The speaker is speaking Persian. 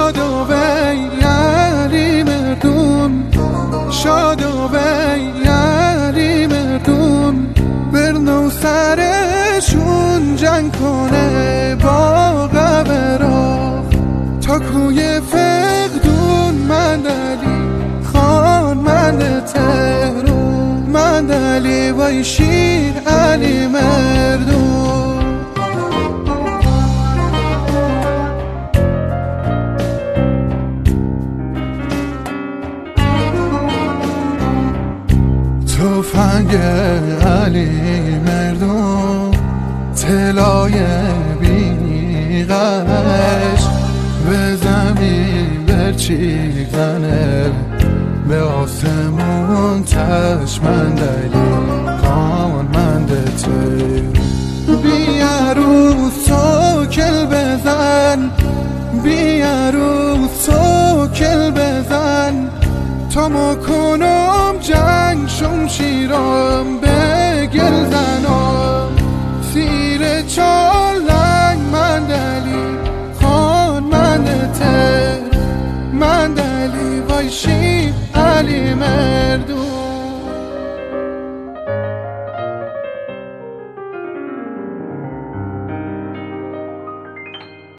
شادو بیاری مردون شادو بیاری مردون برنو سرشون جنگ کنه با قبرا تا کوی فقدون من علی خان من تهرون من علی وای شیر علی مردون تفنگ علی مردون طلای بیغش به زمین برچیدنه به آسمون چشمند علی قامنده تو بیاروز تو کل بزن بیاروز تو کل بزن تا ما کنم جنگ شمشیرم به گل زنم سیر چالنگ من علی